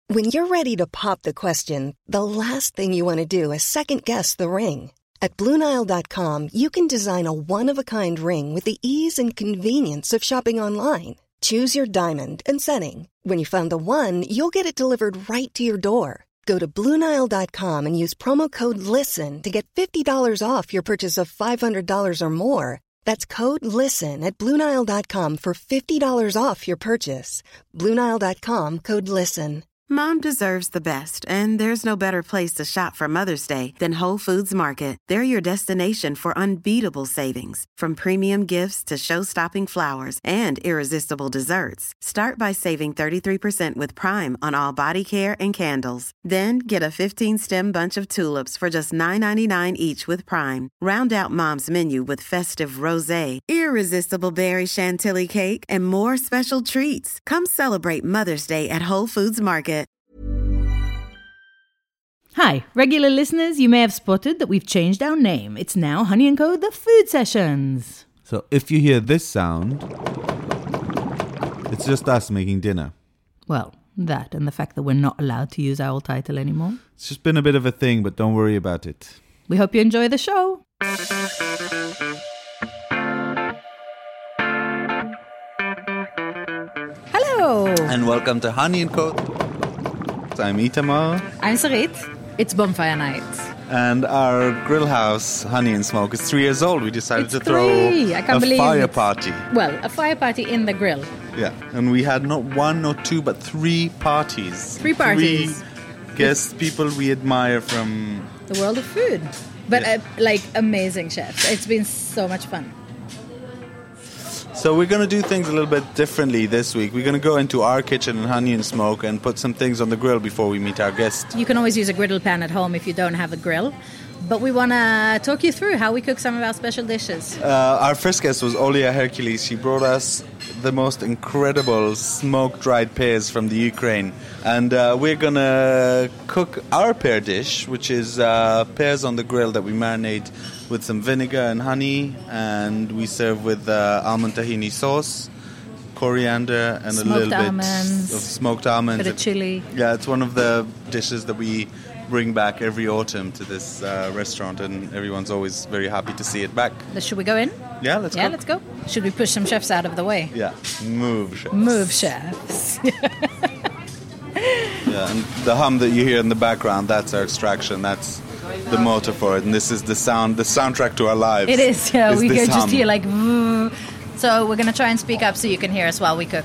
When you're ready to pop the question, the last thing you want to do is second-guess the ring. At BlueNile.com, you can design a one-of-a-kind ring with the ease and convenience of shopping online. Choose your diamond and setting. When you find the one, you'll get it delivered right to your door. Go to BlueNile.com and use promo code LISTEN to get $50 off your purchase of $500 or more. That's code LISTEN at BlueNile.com for $50 off your purchase. BlueNile.com, code LISTEN. Mom deserves the best, and there's no better place to shop for Mother's Day than Whole Foods Market. They're your destination for unbeatable savings, from premium gifts to show-stopping flowers and irresistible desserts. Start by saving 33% with Prime on all body care and candles. Then get a 15-stem bunch of tulips for just $9.99 each with Prime. Round out Mom's menu with festive rosé, irresistible berry chantilly cake, and more special treats. Come celebrate Mother's Day at Whole Foods Market. Hi, regular listeners, you may have spotted that we've changed our name. It's now Honey & Co. The Food Sessions. So if you hear this sound, it's just us making dinner. Well, that and the fact that we're not allowed to use our old title anymore. It's just been a bit of a thing, but don't worry about it. We hope you enjoy the show. Hello. And welcome to Honey & Co. I'm Itamar. I'm Sarit. It's bonfire night. And our grill house, Honey and Smoke, is 3 years old. We decided to throw a fire party. Well, a fire party in the grill. Yeah, and we had not one, not two, but 3 parties. 3 parties. 3 guests, people we admire from the world of food. But amazing chefs. It's been so much fun. So we're going to do things a little bit differently this week. We're going to go into our kitchen in Honey and Smoke and put some things on the grill before we meet our guest. You can always use a griddle pan at home if you don't have a grill. But we want to talk you through how we cook some of our special dishes. Our first guest was Olia Hercules. She brought us the most incredible smoke-dried pears from the Ukraine. And we're going to cook our pear dish, which is pears on the grill that we marinate with some vinegar and honey. And we serve with almond tahini sauce, coriander, and smoked a little almonds, bit of smoked almonds. Bit of chili. Yeah, it's one of the dishes that we bring back every autumn to this restaurant, and everyone's always very happy to see it back. Should we go in? Yeah, let's go. Let's go. Should we push some chefs out of the way? Yeah, move chefs. Move chefs. Yeah, and the hum that you hear in the background, that's our extraction. That's the motor for it, and this is the soundtrack to our lives. It is, yeah. We can just hear like... So we're going to try and speak up so you can hear us while we cook.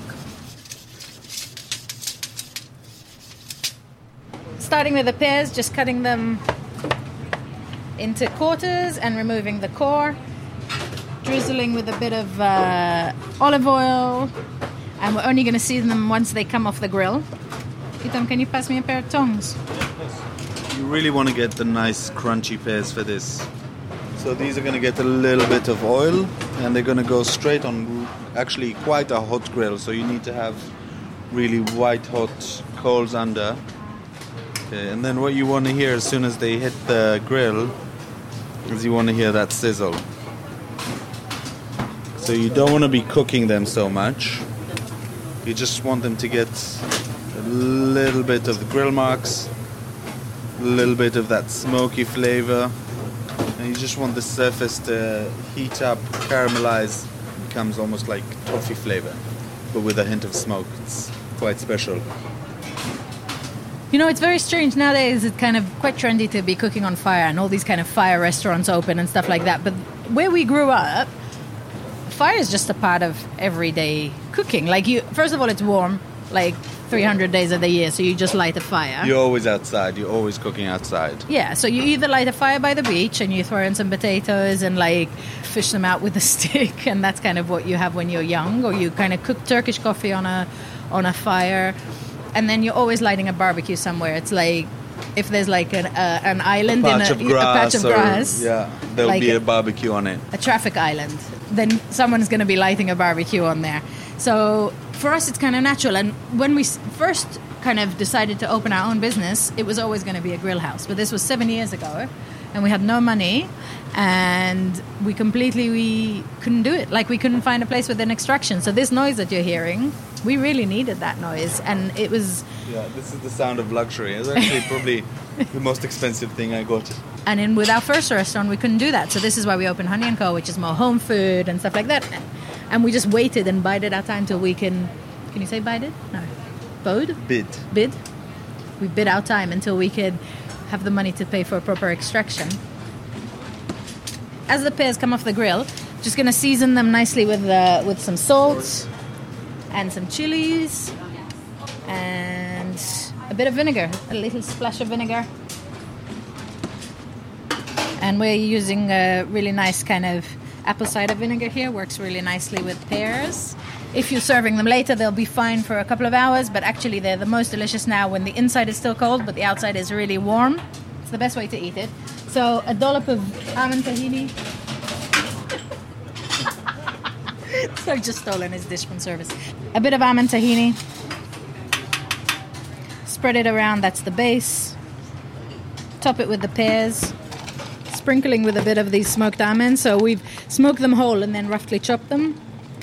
Starting with the pears, just cutting them into quarters and removing the core. Drizzling with a bit of olive oil. And we're only going to season them once they come off the grill. Itam, can you pass me a pair of tongs? You really want to get the nice crunchy pears for this. So these are going to get a little bit of oil, and they're going to go straight on actually quite a hot grill. So you need to have really white hot coals under. Okay, and then what you want to hear as soon as they hit the grill is you want to hear that sizzle. So you don't want to be cooking them so much. You just want them to get a little bit of the grill marks, a little bit of that smoky flavor, and you just want the surface to heat up, caramelize, becomes almost like toffee flavor, but with a hint of smoke. It's quite special. You know, it's very strange nowadays. It's kind of quite trendy to be cooking on fire, and all these kind of fire restaurants open and stuff like that. But where we grew up, fire is just a part of everyday cooking. Like, first of all, it's warm, like 300 days of the year, so you just light a fire. You're always outside. You're always cooking outside. Yeah, so you either light a fire by the beach and you throw in some potatoes and like fish them out with a stick, and that's kind of what you have when you're young, or you kind of cook Turkish coffee on a fire. And then you're always lighting a barbecue somewhere. It's like if there's like an island in a patch of grass. Yeah, there'll like be a barbecue on it. A traffic island. Then someone's going to be lighting a barbecue on there. So for us, it's kind of natural. And when we first kind of decided to open our own business, it was always going to be a grill house. But this was 7 years ago, and we had no money, and we couldn't do it. Like, we couldn't find a place with an extraction. So this noise that you're hearing, we really needed that noise. And it was Yeah, this is the sound of luxury. It's actually probably the most expensive thing I got. And with our first restaurant, we couldn't do that. So this is why we opened Honey & Co., which is more home food and stuff like that. And we just waited and bided our time till we can you say bided? No. Bid? We bid our time until we could have the money to pay for a proper extraction. As the pears come off the grill, just going to season them nicely with some salt and some chilies and a bit of vinegar, a little splash of vinegar. And we're using a really nice kind of apple cider vinegar here. Works really nicely with pears. If you're serving them later, they'll be fine for a couple of hours, but actually they're the most delicious now when the inside is still cold, but the outside is really warm. It's the best way to eat it. So a dollop of almond tahini. So I've just stolen his dish from service. A bit of almond tahini. Spread it around, that's the base. Top it with the pears. Sprinkling with a bit of these smoked almonds. So we've smoked them whole and then roughly chopped them.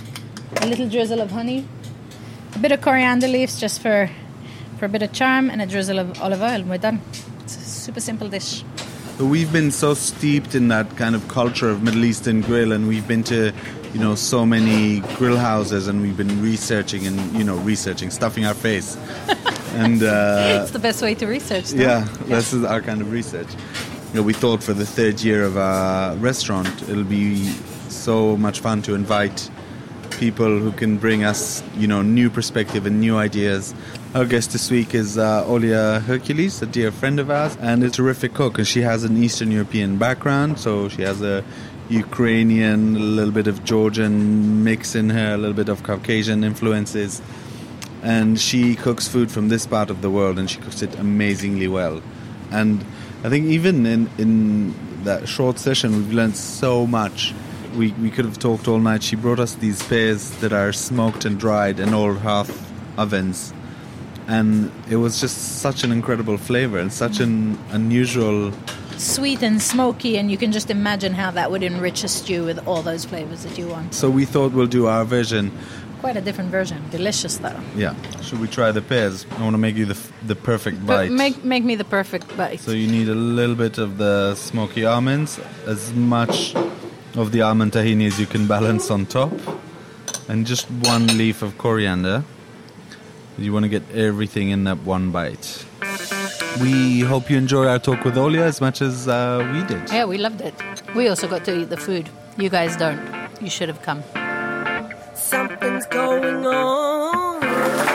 A little drizzle of honey. A bit of coriander leaves just for a bit of charm, and a drizzle of olive oil, and we're done. It's a super simple dish. We've been so steeped in that kind of culture of Middle Eastern grill, and we've been to, so many grill houses, and we've been researching, stuffing our face. And it's the best way to research. Yeah, this is our kind of research. We thought for the third year of our restaurant, it'll be so much fun to invite people who can bring us, new perspective and new ideas. Our guest this week is Olia Hercules, a dear friend of ours, and a terrific cook. And she has an Eastern European background, so she has a Ukrainian, a little bit of Georgian mix in her, a little bit of Caucasian influences. And she cooks food from this part of the world, and she cooks it amazingly well. And I think even in that short session, we've learned so much. We could have talked all night. She brought us these pears that are smoked and dried in old hearth ovens. And it was just such an incredible flavor and such an unusual... Sweet and smoky, and you can just imagine how that would enrich a stew with all those flavors that you want. So we thought we'll do our version. Quite a different version. Delicious, though. Yeah. Should we try the pears? I want to make you the perfect bite. Make me the perfect bite. So you need a little bit of the smoky almonds, as much of the almond tahini as you can balance on top, and just one leaf of coriander. You want to get everything in that one bite. We hope you enjoy our talk with Olia as much as we did. Yeah, we loved it. We also got to eat the food. You guys don't. You should have come. Something's going on.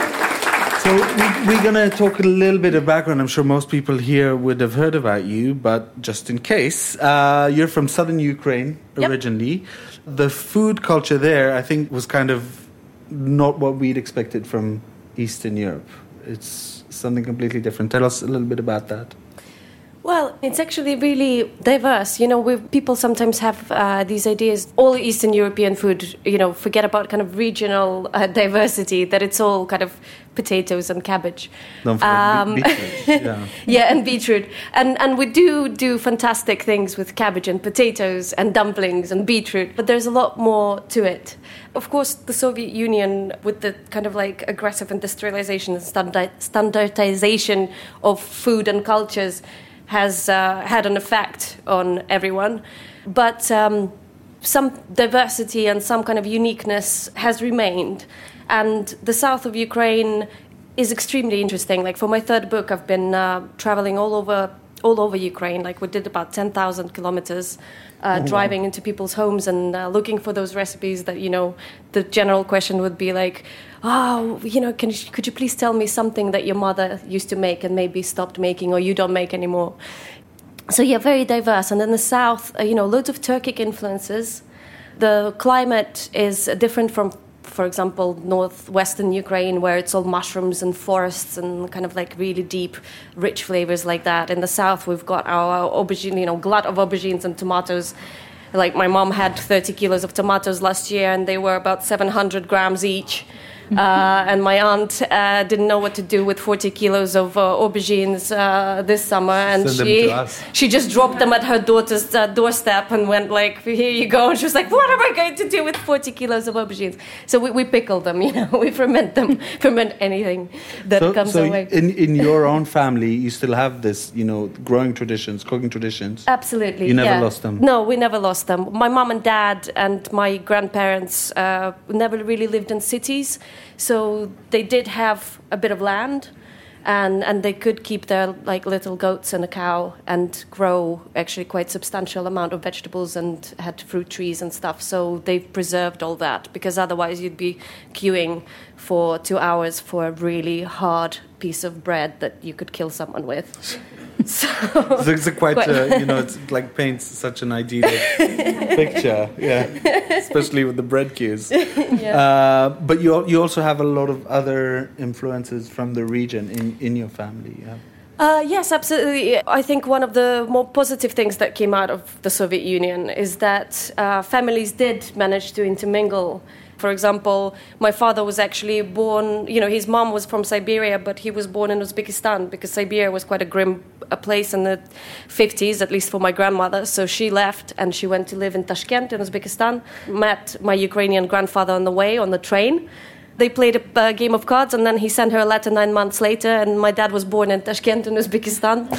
So we're going to talk a little bit of background. I'm sure most people here would have heard about you, but just in case, you're from southern Ukraine originally. Yep. The food culture there, I think, was kind of not what we'd expected from Eastern Europe. It's something completely different. Tell us a little bit about that. Well, it's actually really diverse. People sometimes have these ideas, all Eastern European food, forget about kind of regional diversity, that it's all kind of potatoes and cabbage. Don't forget beetroot. Yeah. Yeah, and beetroot. And we do fantastic things with cabbage and potatoes and dumplings and beetroot, but there's a lot more to it. Of course, the Soviet Union, with the kind of like aggressive industrialization and standardization of food and cultures, has had an effect on everyone. But some diversity and some kind of uniqueness has remained. And the south of Ukraine is extremely interesting. Like for my third book, I've been traveling all over Ukraine. Like we did about 10,000 kilometers driving into people's homes and looking for those recipes that, the general question would be like, could you please tell me something that your mother used to make and maybe stopped making or you don't make anymore? So yeah, very diverse. And in the south, loads of Turkic influences. The climate is different from, for example, northwestern Ukraine, where it's all mushrooms and forests and kind of like really deep, rich flavors like that. In the south, we've got our aubergine, glut of aubergines and tomatoes. Like my mom had 30 kilos of tomatoes last year, and they were about 700 grams each. and my aunt didn't know what to do with 40 kilos of aubergines this summer, and she just dropped them at her daughter's doorstep and went like, here you go, and she was like, what am I going to do with 40 kilos of aubergines? So we pickle them, we ferment anything that comes our way. In your own family, you still have this, growing traditions, cooking traditions. Absolutely. You never lost them? No, we never lost them. My mom and dad and my grandparents never really lived in cities, so they did have a bit of land, and they could keep their little goats and a cow and grow actually quite substantial amount of vegetables and had fruit trees and stuff. So they've preserved all that, because otherwise you'd be queuing for 2 hours for a really hard piece of bread that you could kill someone with. So it's quite it's like paints such an idyllic picture, especially with the bread queues. But you also have a lot of other influences from the region in your family. Yes, absolutely. I think one of the more positive things that came out of the Soviet Union is that families did manage to intermingle. For example, my father was actually born, his mom was from Siberia, but he was born in Uzbekistan, because Siberia was quite a grim place in the 50s, at least for my grandmother. So she left and she went to live in Tashkent in Uzbekistan, met my Ukrainian grandfather on the way on the train. They played a game of cards, and then he sent her a letter 9 months later, and my dad was born in Tashkent in Uzbekistan.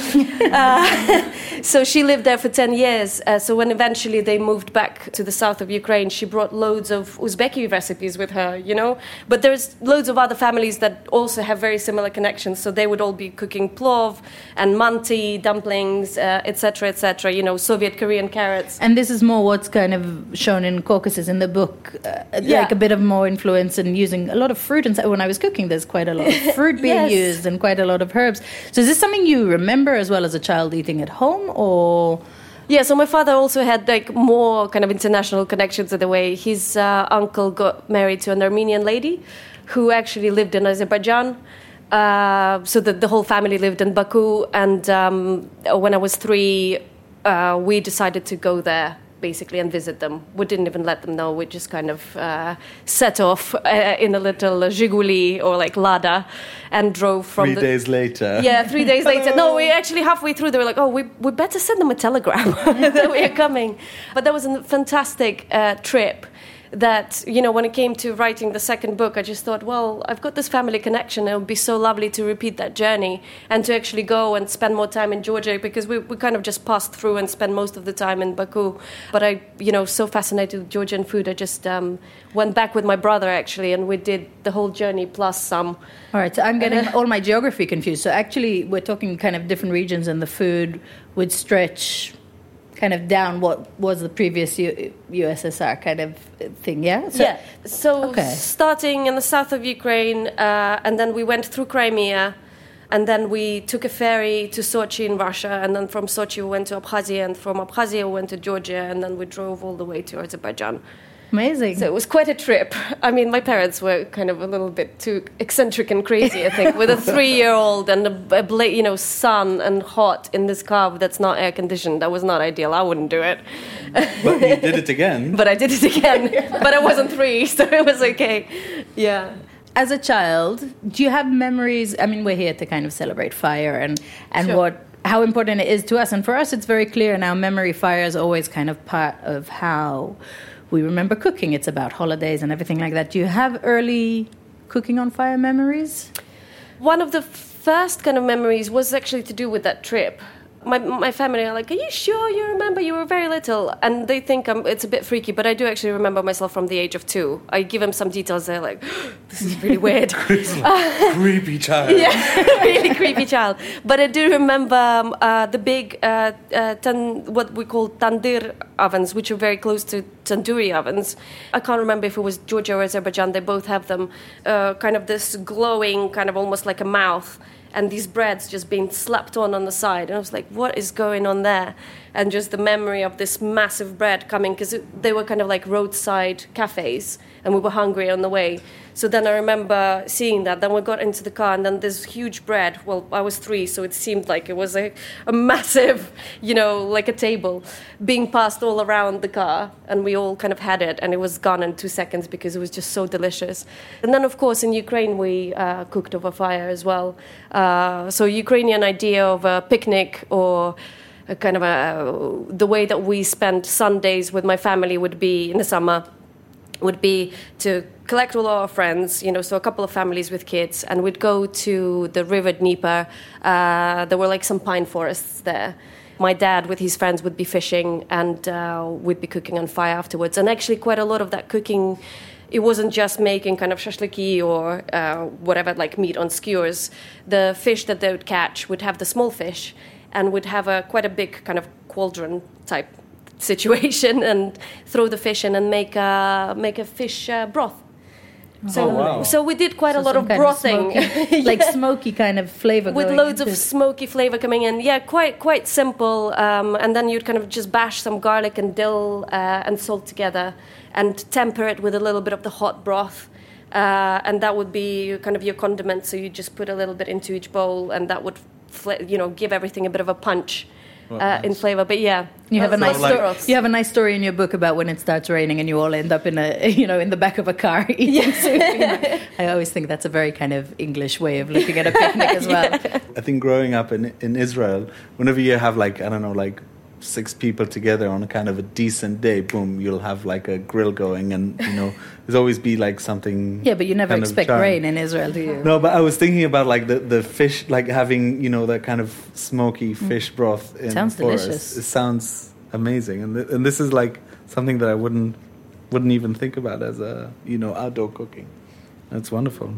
So she lived there for 10 years. So when eventually they moved back to the south of Ukraine, she brought loads of Uzbeki recipes with her, But there's loads of other families that also have very similar connections. So they would all be cooking plov and manti, dumplings, etc., Soviet Korean carrots. And this is more what's kind of shown in Caucasus in the book, like a bit of more influence in using a lot of fruit. And when I was cooking, there's quite a lot of fruit being used and quite a lot of herbs. So is this something you remember as well as a child eating at home, or? Yeah, so my father also had more kind of international connections in a way. His uncle got married to an Armenian lady who actually lived in Azerbaijan. So the whole family lived in Baku. And when I was 3, we decided to go there, basically, and visit them. We didn't even let them know. We just kind of set off in a little Zhiguli or Lada and drove from 3 days later. Yeah, 3 days later. No, we actually halfway through, they were like, oh, we better send them a telegram that we are coming. But that was a fantastic trip. That, when it came to writing the second book, I just thought, well, I've got this family connection. It would be so lovely to repeat that journey and to actually go and spend more time in Georgia, because we kind of just passed through and spent most of the time in Baku. But I, so fascinated with Georgian food, I just went back with my brother, actually, and we did the whole journey plus some. All right, so I'm getting all my geography confused. So actually, we're talking kind of different regions, and the food would stretch kind of down what was the previous USSR kind of thing, yeah? So starting in the south of Ukraine, and then we went through Crimea, and then we took a ferry to Sochi in Russia, and then from Sochi we went to Abkhazia, and from Abkhazia we went to Georgia, and then we drove all the way to Azerbaijan. Amazing. So it was quite a trip. I mean, my parents were kind of a little bit too eccentric and crazy, I think, with a 3-year-old and a sun and hot in this car that's not air conditioned. That was not ideal. I wouldn't do it. But you did it again. But I did it again. But I wasn't 3, so it was okay. Yeah. As a child, do you have memories? I mean, we're here to kind of celebrate fire and sure. How important it is to us. And for us, it's very clear now. Memory fire is always kind of part of how we remember cooking. It's about holidays and everything like that. Do you have early cooking on fire memories? One of the first kind of memories was actually to do with that trip. My family are like, are you sure you remember? You were very little. And they think it's a bit freaky, but I do actually remember myself from the age of 2. I give them some details. They're like, this is really weird. Creepy child. Yeah, really creepy child. But I do remember the big, what we call tandir ovens, which are very close to tandoori ovens. I can't remember if it was Georgia or Azerbaijan. They both have them. Kind of this glowing, kind of almost like a mouth. And these breads just being slapped on the side. And I was like, what is going on there? And just the memory of this massive bread coming, because they were kind of like roadside cafes, and we were hungry on the way. So then I remember seeing that. Then we got into the car, and then this huge bread. Well, I was 3, so it seemed like it was a massive, like a table, being passed all around the car, and we all kind of had it, and it was gone in 2 seconds because it was just so delicious. And then, of course, in Ukraine, we cooked over fire as well. So Ukrainian idea of a picnic or the way that we spent Sundays with my family would be in the summer would be to collect all our friends, so a couple of families with kids, and we'd go to the river Dnieper. There were like some pine forests there. My dad with his friends would be fishing, and we'd be cooking on fire afterwards. And actually quite a lot of that cooking, it wasn't just making kind of shashliki or whatever, like meat on skewers. The fish that they would catch would have the small fish and would have quite a big kind of cauldron type situation, and throw the fish in and make a fish broth. So we did quite a lot of brothing, like smoky kind of flavor, with loads of smoky flavor coming in. Yeah, quite simple. And then you'd kind of just bash some garlic and dill and salt together, and temper it with a little bit of the hot broth. And that would be kind of your condiment. So you just put a little bit into each bowl, and that would give everything a bit of a punch. In flavor, but yeah, you have a nice story in your book about when it starts raining and you all end up in in the back of a car eating soup. I always think that's a very kind of English way of looking at a picnic as well. I think growing up in Israel, whenever you have 6 people together on a kind of a decent day, boom, you'll have like a grill going, and there's always be like something. Yeah, but you never expect rain in Israel, do you? No, but I was thinking about like the fish, like having that kind of smoky fish broth in sounds the forest. Delicious. It sounds amazing, and this is like something that I wouldn't even think about as a outdoor cooking. That's wonderful.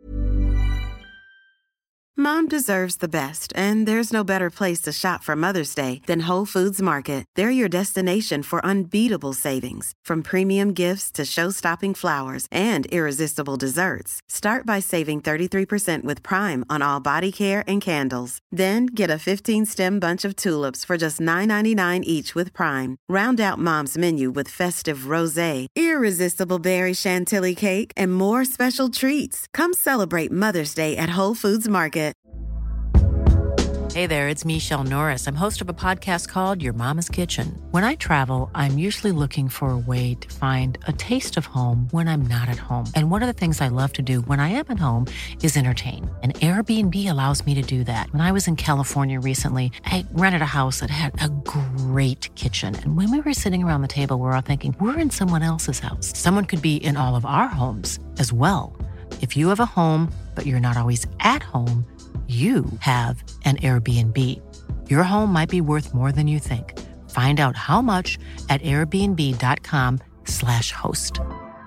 Mom deserves the best, and there's no better place to shop for Mother's Day than Whole Foods Market. They're your destination for unbeatable savings, from premium gifts to show-stopping flowers and irresistible desserts. Start by saving 33% with Prime on all body care and candles. Then get a 15-stem bunch of tulips for just $9.99 each with Prime. Round out Mom's menu with festive rosé, irresistible berry chantilly cake, and more special treats. Come celebrate Mother's Day at Whole Foods Market. Hey there, it's Michelle Norris. I'm host of a podcast called Your Mama's Kitchen. When I travel, I'm usually looking for a way to find a taste of home when I'm not at home. And one of the things I love to do when I am at home is entertain. And Airbnb allows me to do that. When I was in California recently, I rented a house that had a great kitchen. And when we were sitting around the table, we're all thinking, we're in someone else's house. Someone could be in all of our homes as well. If you have a home, but you're not always at home, you have an Airbnb. Your home might be worth more than you think. Find out how much at airbnb.com/host.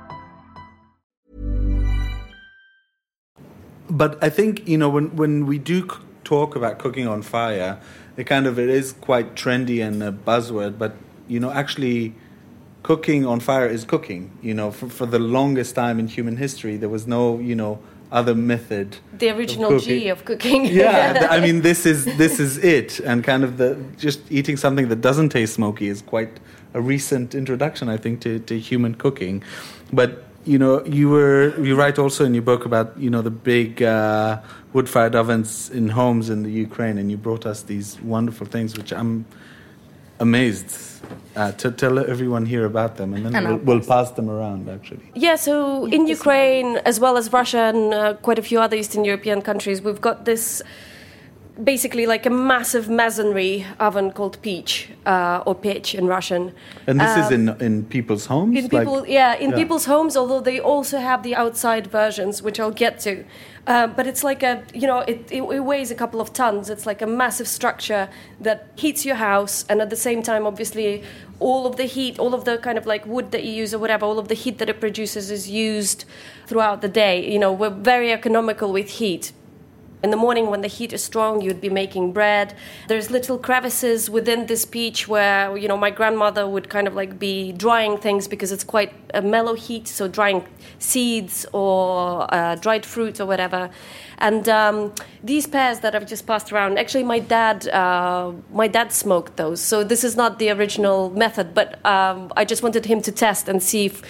But I think, when we do talk about cooking on fire, it is quite trendy and a buzzword, but, actually cooking on fire is cooking. For the longest time in human history, there was no, other method. The original G of cooking. Yeah, I mean, this is it, and kind of just eating something that doesn't taste smoky is quite a recent introduction, I think, to human cooking. But you write also in your book about the big wood-fired ovens in homes in the Ukraine, and you brought us these wonderful things, which I'm amazed. To tell everyone here about them, and then we'll pass them around, actually. Yeah, so in Ukraine, as well as Russia and quite a few other Eastern European countries, we've got this basically like a massive masonry oven called pech, or pech in Russian. And this is in people's homes? People's homes, although they also have the outside versions, which I'll get to. But it's like it weighs a couple of tons. It's like a massive structure that heats your house, and at the same time, obviously, all of the heat, all of the kind of like wood that you use or whatever, all of the heat that it produces is used throughout the day. We're very economical with heat. In the morning, when the heat is strong, you'd be making bread. There's little crevices within this peach where, my grandmother would kind of like be drying things because it's quite a mellow heat, so drying seeds or dried fruit or whatever. And these pears that I've just passed around, actually my dad smoked those. So this is not the original method, but I just wanted him to test and see if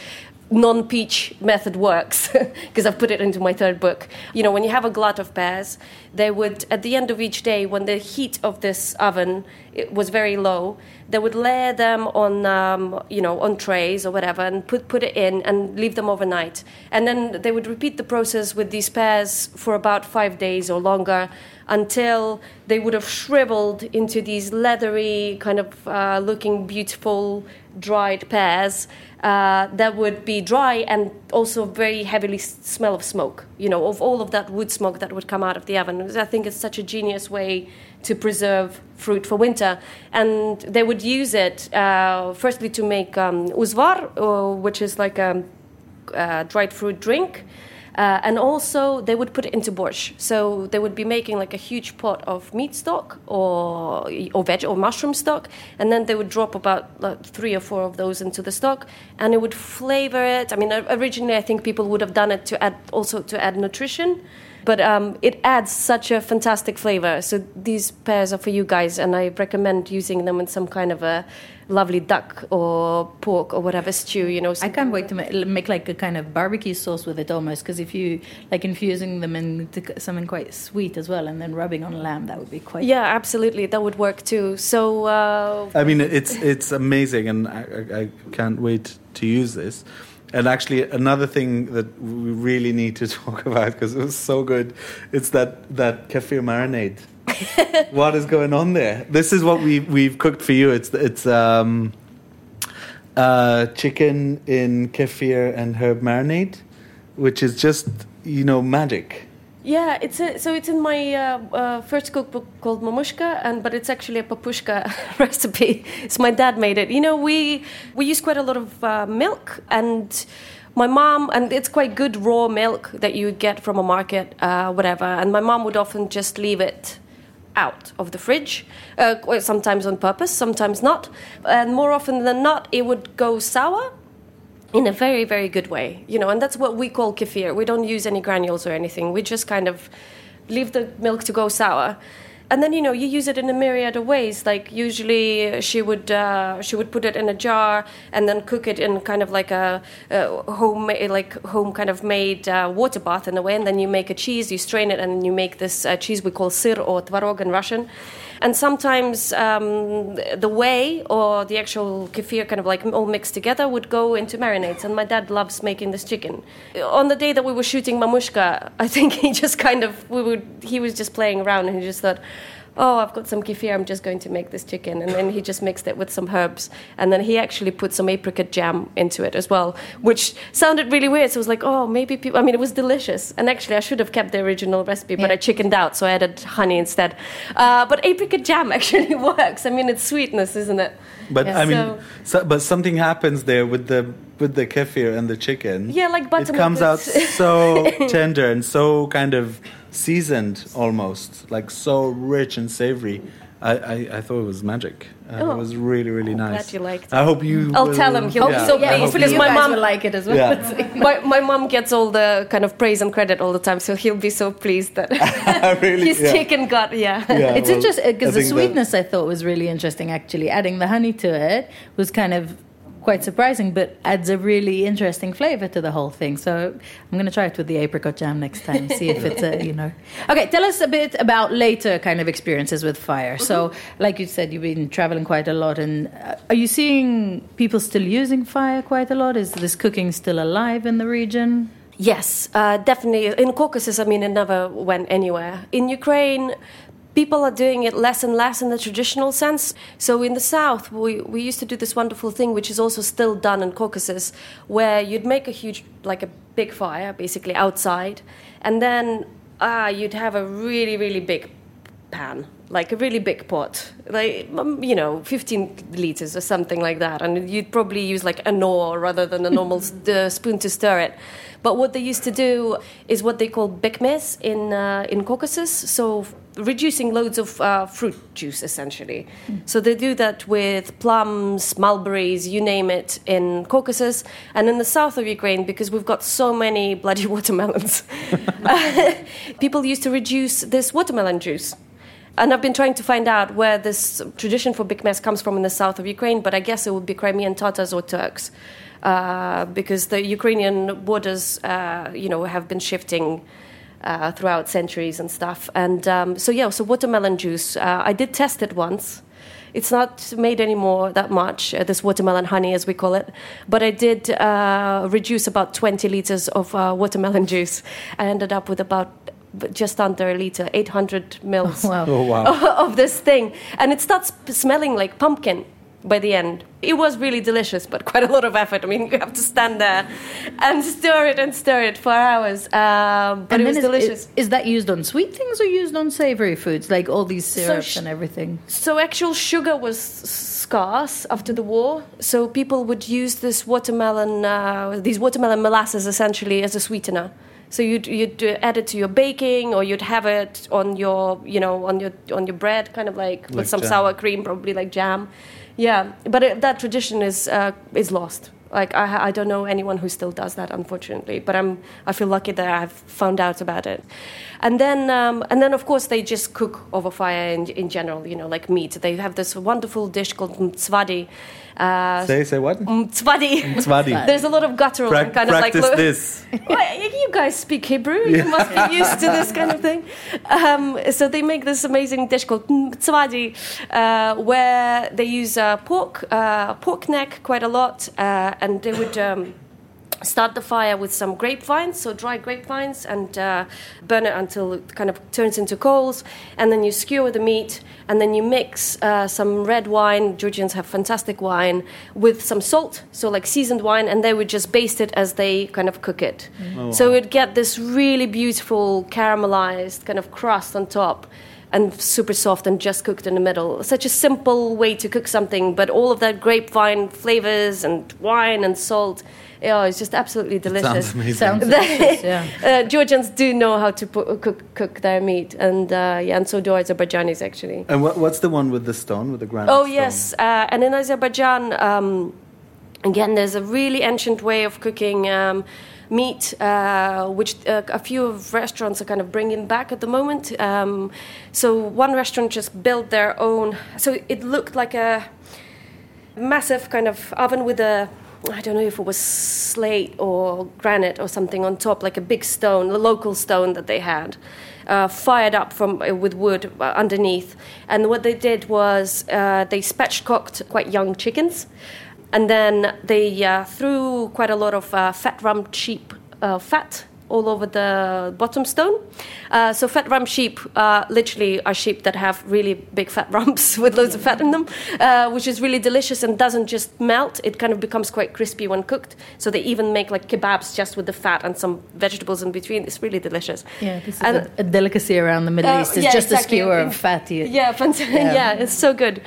non-peach method works, because I've put it into my third book. You know, when you have a glut of pears, they would, at the end of each day, when the heat of this oven it was very low, they would layer them on, on trays or whatever, and put it in and leave them overnight. And then they would repeat the process with these pears for about 5 days or longer, until they would have shriveled into these leathery, kind of looking beautiful, dried pears that would be dry and also very heavily smell of smoke, of all of that wood smoke that would come out of the oven. I think it's such a genius way to preserve fruit for winter. And they would use it firstly to make uzvar, which is like a dried fruit drink. And also, they would put it into borscht. So they would be making like a huge pot of meat stock or veg or mushroom stock, and then they would drop about 3 or 4 of those into the stock, and it would flavor it. I mean, originally, I think people would have done it to add nutrition, but it adds such a fantastic flavor. So these pears are for you guys, and I recommend using them in some kind of a lovely duck or pork or whatever stew, I can't wait to make like a kind of barbecue sauce with it almost, because if you like infusing them into something quite sweet as well and then rubbing on lamb, that would be quite... Yeah, absolutely. That would work too. So... I mean, it's amazing, and I can't wait to use this. And actually, another thing that we really need to talk about, because it was so good, it's that kefir marinade. What is going on there? This is what we've cooked for you. It's chicken in kefir and herb marinade, which is just magic. Yeah, it's in my first cookbook called Mamushka, but it's actually a papushka recipe. So my dad made it. We use quite a lot of milk, and my mom, and it's quite good raw milk that you would get from a market, whatever. And my mom would often just leave it out of the fridge, sometimes on purpose, sometimes not. And more often than not, it would go sour in a very, very good way, and that's what we call kefir. We don't use any granules or anything. We just kind of leave the milk to go sour. And then, you use it in a myriad of ways. Like, usually she would put it in a jar and then cook it in kind of like a home kind of made water bath in a way. And then you make a cheese, you strain it, and you make this cheese we call sir or tvarog in Russian. And sometimes the whey or the actual kefir kind of like all mixed together would go into marinades. And my dad loves making this chicken. On the day that we were shooting Mamushka, I think he just he was just playing around, and he just thought, oh, I've got some kefir, I'm just going to make this chicken. And then he just mixed it with some herbs. And then he actually put some apricot jam into it as well, which sounded really weird. So I was like, oh, maybe people... I mean, it was delicious. And actually, I should have kept the original recipe, but I chickened out, so I added honey instead. But apricot jam actually works. I mean, it's sweetness, isn't it? But, yeah, but something happens there with the kefir and the chicken. Yeah, like buttermilk. It comes out so tender and so kind of seasoned almost, like so rich and savory. I thought it was magic. It was really, really nice. Glad you liked it. I hope you I'll tell him. He'll be so pleased, because my mom will like it as well. Yeah. my mom gets all the kind of praise and credit all the time, so he'll be so pleased that his chicken got, It's interesting, because the sweetness I thought was really interesting, actually. Adding the honey to it was kind of quite surprising, but adds a really interesting flavor to the whole thing. So I'm going to try it with the apricot jam next time, see if it's Okay, tell us a bit about later kind of experiences with fire. Mm-hmm. So, like you said, you've been traveling quite a lot, and are you seeing people still using fire quite a lot? Is this cooking still alive in the region? Yes, definitely. In Caucasus, I mean, it never went anywhere. In Ukraine, people are doing it less and less in the traditional sense. So in the south, we used to do this wonderful thing, which is also still done in Caucasus, where you'd make a big fire, basically outside, and then you'd have a really, really big pan, like a really big pot, like 15 liters or something like that, and you'd probably use like a nor rather than a normal spoon to stir it. But what they used to do is what they call bekmez in Caucasus, so reducing loads of fruit juice, essentially. So they do that with plums, mulberries, you name it, in Caucasus. And in the south of Ukraine, because we've got so many bloody watermelons, people used to reduce this watermelon juice. And I've been trying to find out where this tradition for bikmes comes from in the south of Ukraine, but I guess it would be Crimean Tatars or Turks, because the Ukrainian borders, have been shifting throughout centuries and stuff. And so watermelon juice. I did test it once. It's not made anymore that much, this watermelon honey, as we call it. But I did reduce about 20 liters of watermelon juice. I ended up with about just under a liter, 800 mils of this thing. And it starts smelling like pumpkin by the end. It was really delicious, but quite a lot of effort. I mean, you have to stand there and stir it for hours. But it was delicious. Is that used on sweet things or used on savory foods, like all these syrups and everything? So actual sugar was scarce after the war. So people would use this these watermelon molasses essentially as a sweetener. So you'd add it to your baking, or you'd have it on your bread, kind of like with some sour cream, probably like jam. Yeah, but that tradition is lost. Like I don't know anyone who still does that, unfortunately. But I feel lucky that I've found out about it. And then of course they just cook over fire in general, like meat. They have this wonderful dish called mtsvadi. Say what? Mtsvadi. There's a lot of guttural kind of like. Practice this. Well, you guys speak Hebrew. You must be used to this kind of thing. So they make this amazing dish called mtsvadi, where they use pork neck quite a lot, and they would start the fire with some grapevines, so dry grapevines, and burn it until it kind of turns into coals. And then you skewer the meat, and then you mix some red wine. Georgians have fantastic wine with some salt, so like seasoned wine, and they would just baste it as they kind of cook it. So it'd get this really beautiful caramelized kind of crust on top, and super soft and just cooked in the middle. Such a simple way to cook something, but all of that grapevine flavors and wine and salt, it's just absolutely delicious. Sounds amazing. Sounds delicious, yeah. Georgians do know how to cook their meat, and so do Azerbaijanis, actually. And what's the one with the stone, with the granite stone? Yes, and in Azerbaijan, again, there's a really ancient way of cooking meat, which a few of restaurants are kind of bringing back at the moment. So one restaurant just built their own. So it looked like a massive kind of oven with I don't know if it was slate or granite or something on top, like a big stone, a local stone that they had, fired up with wood underneath. And what they did was they spatchcocked quite young chickens. And then they threw quite a lot of fat rump sheep fat all over the bottom stone. So fat rump sheep literally are sheep that have really big fat rumps with loads of fat in them, which is really delicious and doesn't just melt. It kind of becomes quite crispy when cooked. So they even make like kebabs just with the fat and some vegetables in between. It's really delicious. Yeah, this is a delicacy around the Middle East. It's just exactly. A skewer of fat. Yeah, it's so good.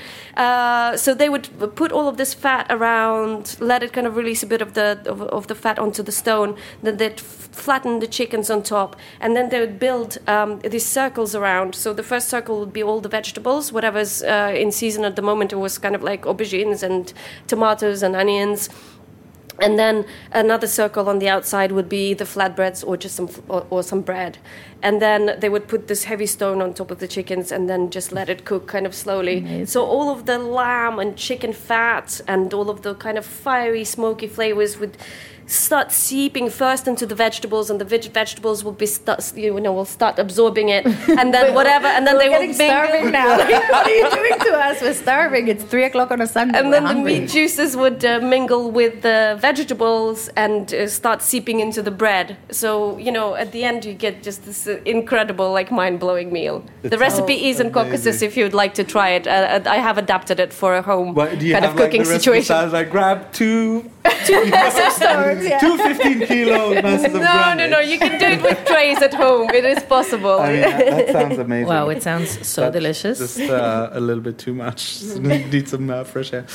So they would put all of this fat around, let it kind of release a bit of the fat onto the stone. Then they'd flatten the chickens on top, and then they would build these circles around. So the first circle would be all the vegetables, whatever's in season at the moment. It was kind of like aubergines and tomatoes and onions. And then another circle on the outside would be the flatbreads or just some bread. And then they would put this heavy stone on top of the chickens and then just let it cook kind of slowly. Amazing. So all of the lamb and chicken fat and all of the kind of fiery, smoky flavors would start seeping first into the vegetables, and the vegetables will will start absorbing it, and then whatever, and then they will be starving now. What are you doing to us? We're starving. It's 3:00 on a Sunday. And then the meat juices would mingle with the vegetables and start seeping into the bread. So at the end you get just this incredible, like mind-blowing meal. The recipe is in Caucasus if you'd like to try it. I have adapted it for a home kind of cooking situation. Sounds like grab two massive stones. Yeah. 2 15-kilo masses of granite. No. You can do it with trays at home. It is possible. I mean, that sounds amazing. Wow, it sounds so delicious. Just a little bit too much. Need some fresh air.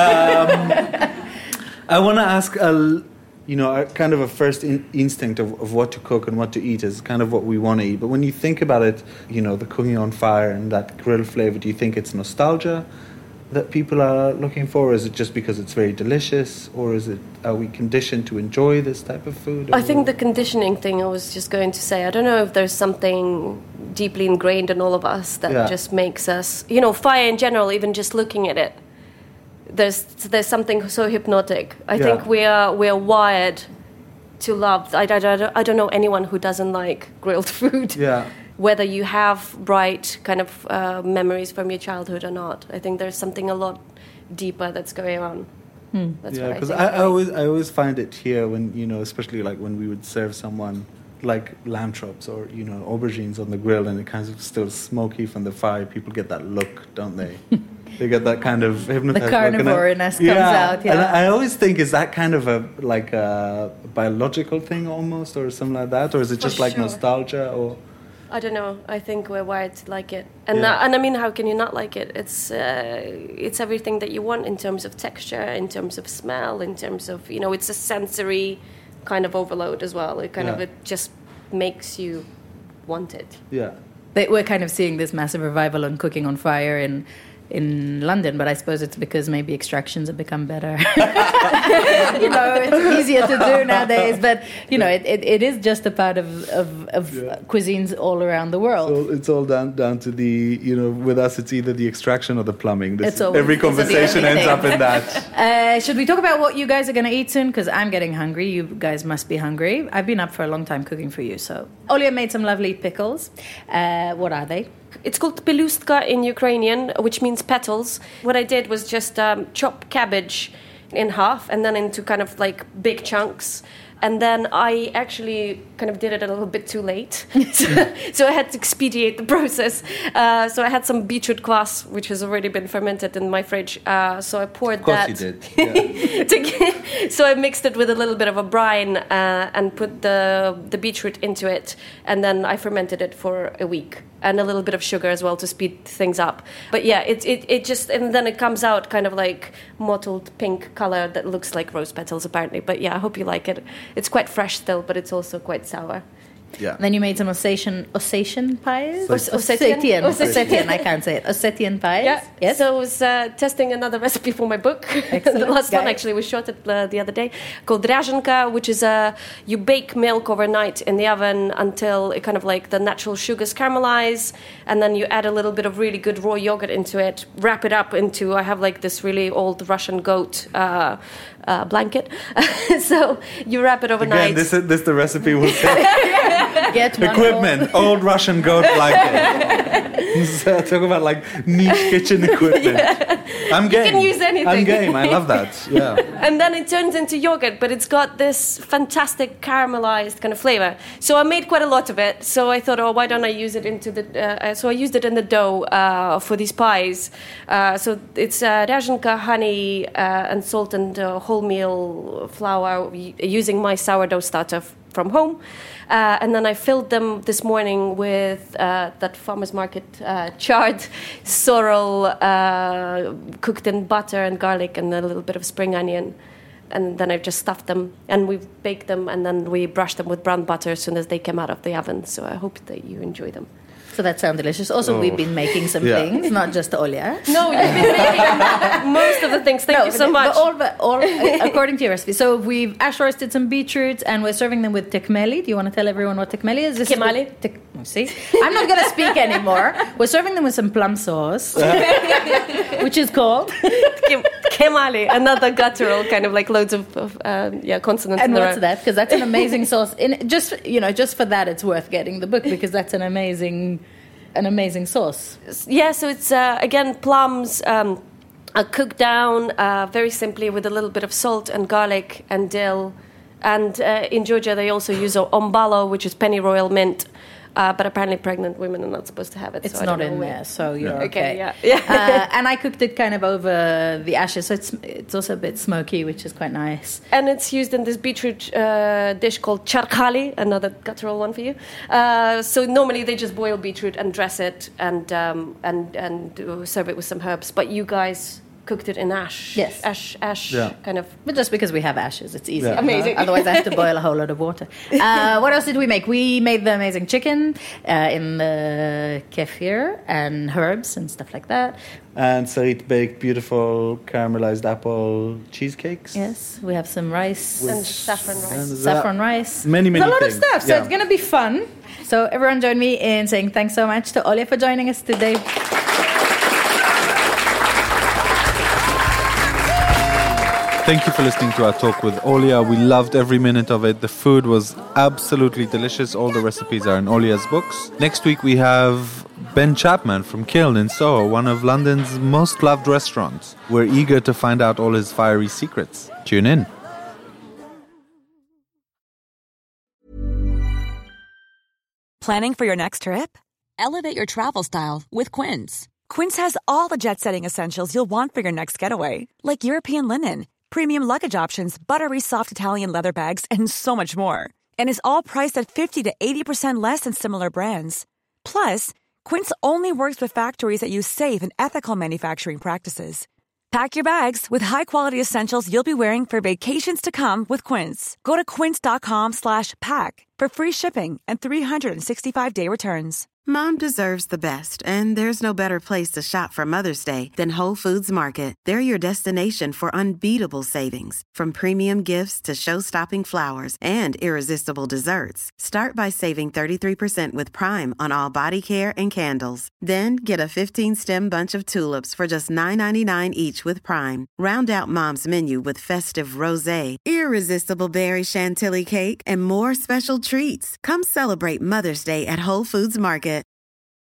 I want to ask, kind of a first instinct of what to cook and what to eat is kind of what we want to eat. But when you think about it, the cooking on fire and that grill flavor, do you think it's nostalgia? that people are looking for? Or is it just because it's very delicious, or are we conditioned to enjoy this type of food? I think the conditioning thing, I was just going to say, I don't know if there's something deeply ingrained in all of us that just makes us, fire in general, even just looking at it, there's something so hypnotic. I think we are wired to love. I don't know anyone who doesn't like grilled food. Yeah. Whether you have bright kind of memories from your childhood or not. I think there's something a lot deeper that's going on. That's what I think. I always find it here when, especially like when we would serve someone like lamb chops or, aubergines on the grill and it kind of still smoky from the fire, people get that look, don't they? They get that kind of hypnotized the carnivore-ness comes out. And I always think, is that kind of a biological thing almost, or something like that? Or is it just like nostalgia? Or I don't know. I think we're wired to like it. And I mean, how can you not like it? It's everything that you want in terms of texture, in terms of smell, in terms of, it's a sensory kind of overload as well. It just makes you want it. Yeah. We're kind of seeing this massive revival on cooking on fire in London, but I suppose it's because maybe extractions have become better. It's easier to do nowadays, but it is just a part of cuisines all around the world. So it's all down to the, with us it's either the extraction or the plumbing. Every conversation ends up in that. Should we talk about what you guys are going to eat soon? Because I'm getting hungry. You guys must be hungry. I've been up for a long time cooking for you. So Olia made some lovely pickles. What are they? It's called pelustka in Ukrainian, which means petals. What I did was just chop cabbage in half and then into kind of like big chunks. And then I actually kind of did it a little bit too late. So I had to expedite the process. So I had some beetroot kvass, which has already been fermented in my fridge. So I poured that. Of course you did. Yeah. So I mixed it with a little bit of a brine and put the beetroot into it. And then I fermented it for a week. And a little bit of sugar as well to speed things up. But yeah, it just, and then it comes out kind of like mottled pink color that looks like rose petals apparently. But yeah, I hope you like it. It's quite fresh still, but it's also quite sour. Yeah. Then you made some Ossetian pies? Ossetian. I can't say it. Ossetian pies? Yeah. Yes. So I was testing another recipe for my book. The last one actually was shot the other day, called Rязанка, which is you bake milk overnight in the oven until it kind of like the natural sugars caramelize, and then you add a little bit of really good raw yogurt into it, wrap it up into, I have like this really old Russian goat blanket. So you wrap it overnight. Again, this the recipe will say. Get equipment, old Russian goat blanket. Talk about like niche kitchen equipment. I'm game. You can use anything. I'm game. I love that. Yeah. And then it turns into yogurt, but it's got this fantastic caramelized kind of flavor. So I made quite a lot of it. So I thought, why don't I use it into the? So I used it in the dough for these pies. So it's Rязанка, honey, and salt and wholemeal flour, using my sourdough starter from home. And then I filled them this morning with that farmer's market charred sorrel cooked in butter and garlic and a little bit of spring onion. And then I've just stuffed them and we baked them and then we brushed them with brown butter as soon as they came out of the oven. So I hope that you enjoy them. So that sounds delicious. Also, we've been making some things, not just Olia. No, you've been making most of the things. Thank you so much. But all according to your recipe. So we've ash roasted some beetroots and we're serving them with tekmeli. Do you want to tell everyone what tekmeli is? Kemali. See? I'm not going to speak anymore. We're serving them with some plum sauce, which is called... Kemali, another guttural, kind of like loads of consonants. And what's that? Because that's an amazing sauce. Just for that, it's worth getting the book because that's an amazing sauce. Yeah, so it's again plums cooked down very simply with a little bit of salt and garlic and dill. And in Georgia, they also use ombalo, which is pennyroyal mint. But apparently pregnant women are not supposed to have it. It's not in there, so you're okay. Yeah. And I cooked it kind of over the ashes, so it's also a bit smoky, which is quite nice. And it's used in this beetroot dish called charkali, another guttural one for you. So normally they just boil beetroot and dress it and serve it with some herbs. But you guys cooked it in ash. Yes. Ash Yeah. kind of. But just because we have ashes, it's easy. Yeah. Amazing. Otherwise, I have to boil a whole lot of water. What else did we make? We made the amazing chicken in the kefir and herbs and stuff like that. And Sarit baked beautiful caramelized apple cheesecakes. Yes, we have some rice. And saffron rice. Saffron rice. Many There's a lot things. of stuff, so Yeah. it's going to be fun. So everyone join me in saying thanks so much to Olja for joining us today. Thank you for listening to our talk with Olja. We loved every minute of it. The food was absolutely delicious. All the recipes are in Olja's books. Next week we have Ben Chapman from Kiln in Soho, one of London's most loved restaurants. We're eager to find out all his fiery secrets. Tune in. Planning for your next trip? Elevate your travel style with Quince. Quince has all the jet-setting essentials you'll want for your next getaway, like European linen, premium luggage options, buttery soft Italian leather bags, and so much more. And is all priced at 50 to 80% less than similar brands. Plus, Quince only works with factories that use safe and ethical manufacturing practices. Pack your bags with high-quality essentials you'll be wearing for vacations to come with Quince. Go to quince.com/pack for free shipping and 365-day returns. Mom deserves the best, and there's no better place to shop for Mother's Day than Whole Foods Market. They're your destination for unbeatable savings, from premium gifts to show-stopping flowers and irresistible desserts. Start by saving 33% with Prime on all body care and candles. Then get a 15-stem bunch of tulips for just $9.99 each with Prime. Round out Mom's menu with festive rosé, irresistible berry chantilly cake, and more special treats. Come celebrate Mother's Day at Whole Foods Market.